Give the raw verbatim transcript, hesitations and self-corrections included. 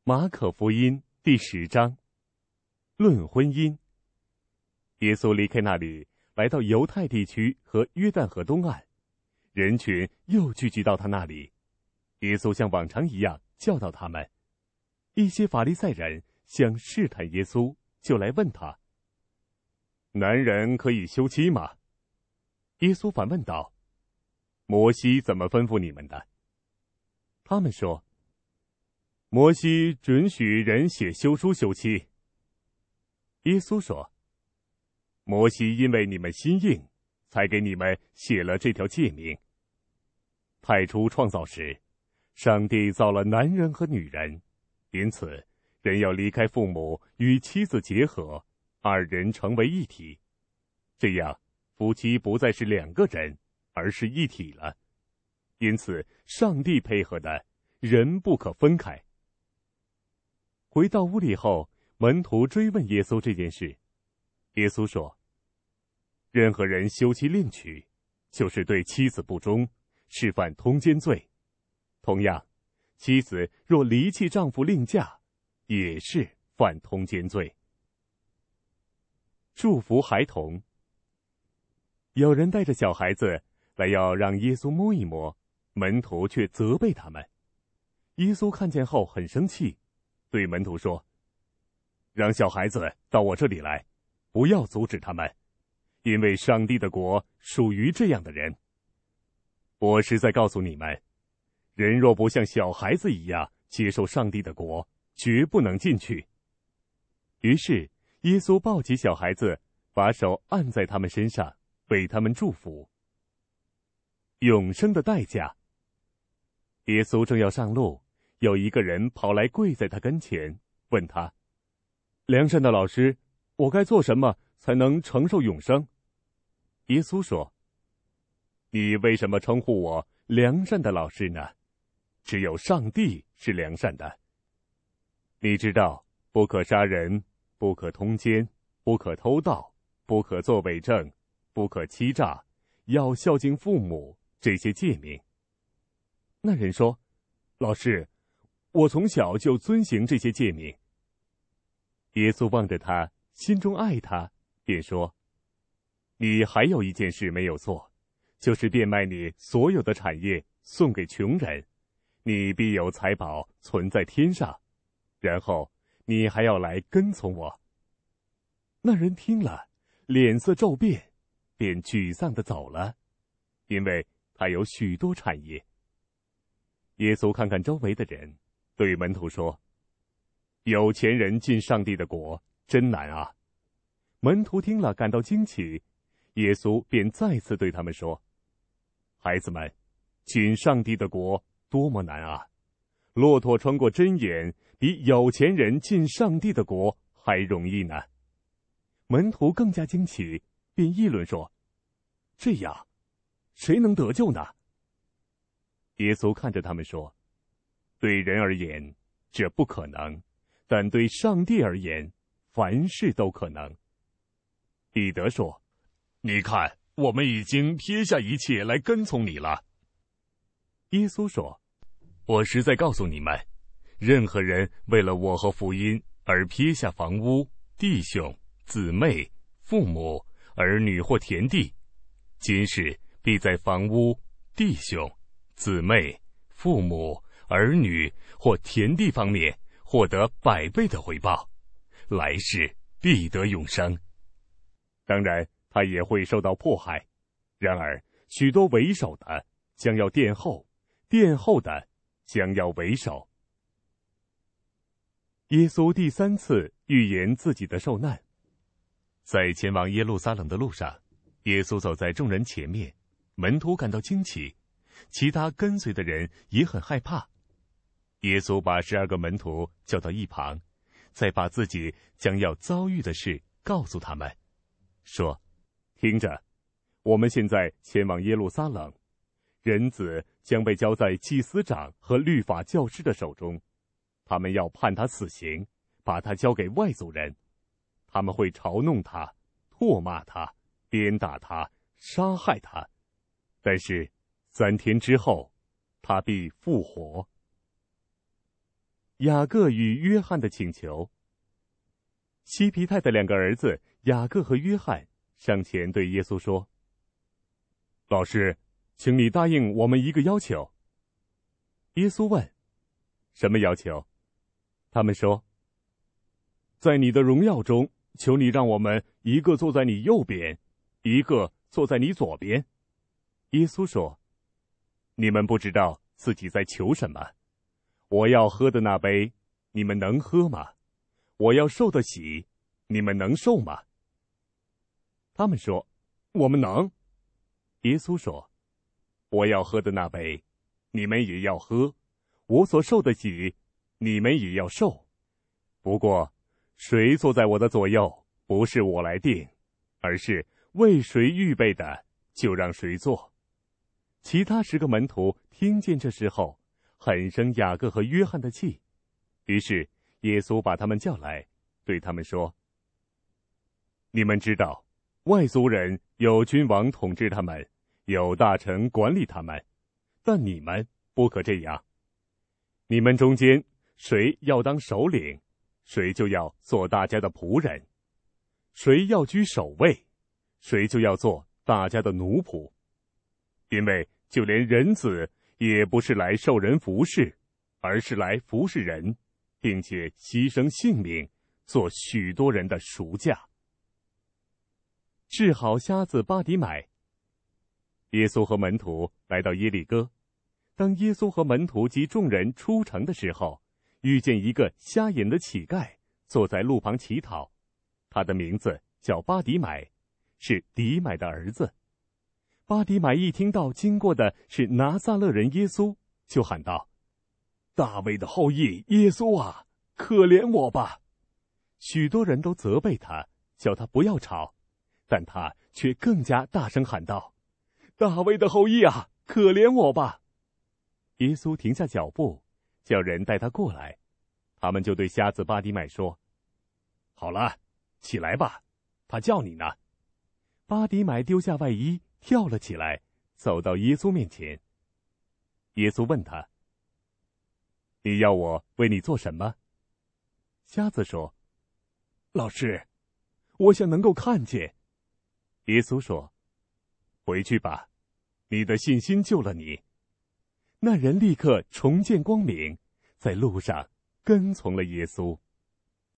马可福音第十章，论婚姻。耶稣离开那里，来到犹太地区和约旦河东岸，人群又聚集到他那里。耶稣像往常一样教导他们。一些法利赛人想试探耶稣，就来问他：男人可以休妻吗？耶稣反问道：摩西怎么吩咐你们的？他们说：摩西准许人写休书休妻。耶稣说：摩西因为你们心硬，才给你们写了这条诫命。太初创造时，上帝造了男人和女人，因此人要离开父母，与妻子结合，二人成为一体。这样，夫妻不再是两个人，而是一体了。因此，上帝配合的，人不可分开。回到屋里后，门徒追问耶稣这件事。耶稣说：任何人休妻另娶，就是对妻子不忠，是犯通奸罪。同样，妻子若离弃丈夫另嫁，也是犯通奸罪。祝福孩童。有人带着小孩子来要让耶稣摸一摸，门徒却责备他们。耶稣看见后很生气，对门徒说：让小孩子到我这里来，不要阻止他们，因为上帝的国属于这样的人。我实在告诉你们，人若不像小孩子一样接受上帝的国，绝不能进去。于是耶稣抱起小孩子，把手按在他们身上，为他们祝福。永生的代价。耶稣正要上路，有一个人跑来跪在他跟前，问他：良善的老师，我该做什么才能承受永生？耶稣说：你为什么称呼我良善的老师呢？只有上帝是良善的。你知道，不可杀人，不可通奸，不可偷盗，不可作伪证，不可欺诈，要孝敬父母，这些诫命。那人说：老师，我从小就遵行这些诫命。耶稣望着他，心中爱他，便说：你还有一件事没有做，就是变卖你所有的产业，送给穷人，你必有财宝存在天上，然后你还要来跟从我。那人听了，脸色骤变，便沮丧地走了，因为他有许多产业。耶稣看看周围的人，对门徒说：有钱人进上帝的国真难啊！门徒听了感到惊奇，耶稣便再次对他们说：孩子们，进上帝的国多么难啊！骆驼穿过针眼，比有钱人进上帝的国还容易呢。门徒更加惊奇，便议论说：这样，谁能得救呢？耶稣看着他们说：对人而言，这不可能，但对上帝而言，凡事都可能。彼得说：你看，我们已经撇下一切来跟从你了。耶稣说：我实在告诉你们，任何人为了我和福音而撇下房屋、弟兄、姊妹、父母、儿女或田地，今世必在房屋、弟兄、姊妹、父母、儿女或田地方面获得百倍的回报，来世必得永生。当然，他也会受到迫害。然而，许多为首的将要殿后，殿后的将要为首。耶稣第三次预言自己的受难。在前往耶路撒冷的路上，耶稣走在众人前面，门徒感到惊奇，其他跟随的人也很害怕。耶稣把十二个门徒叫到一旁，再把自己将要遭遇的事告诉他们，说：听着，我们现在前往耶路撒冷，人子将被交在祭司长和律法教师的手中，他们要判他死刑，把他交给外族人。他们会嘲弄他，唾骂他，鞭打他，杀害他。但是三天之后，他必复活。 雅各与约翰的请求。西皮太的两个儿子雅各和约翰上前对耶稣说：“老师，请你答应我们一个要求。”耶稣问：“什么要求？”他们说：“在你的荣耀中，求你让我们一个坐在你右边，一个坐在你左边。”耶稣说：“你们不知道自己在求什么。我要喝的那杯，你们能喝吗？我要受的洗，你们能受吗？”他们说：“我们能。”耶稣说：“我要喝的那杯，你们也要喝；我所受的洗，你们也要受。不过，谁坐在我的左右，不是我来定，而是为谁预备的，就让谁坐。”其他十个门徒听见这时候，很生雅各和约翰的气。于是耶稣把他们叫来，对他们说：“你们知道，外族人有君王统治他们，有大臣管理他们，但你们不可这样。你们中间谁要当首领，谁就要做大家的仆人；谁要居首位，谁就要做大家的奴仆。因为就连人子也不是来受人服侍，而是来服侍人，并且牺牲性命，做许多人的赎价。”治好瞎子巴迪买。耶稣和门徒来到耶利哥。当耶稣和门徒及众人出城的时候，遇见一个瞎眼的乞丐坐在路旁乞讨，他的名字叫巴迪买，是迪买的儿子。巴迪买一听到经过的是拿撒勒人耶稣，就喊道：“大卫的后裔耶稣啊，可怜我吧！”许多人都责备他，叫他不要吵，但他却更加大声喊道：“大卫的后裔啊，可怜我吧！”耶稣停下脚步，叫人带他过来。他们就对瞎子巴迪买说：“好了，起来吧，他叫你呢。”巴迪买丢下外衣，跳了起来，走到耶稣面前。耶稣问他：“你要我为你做什么？”瞎子说：“老师，我想能够看见。”耶稣说：“回去吧，你的信心救了你。”那人立刻重见光明，在路上跟从了耶稣。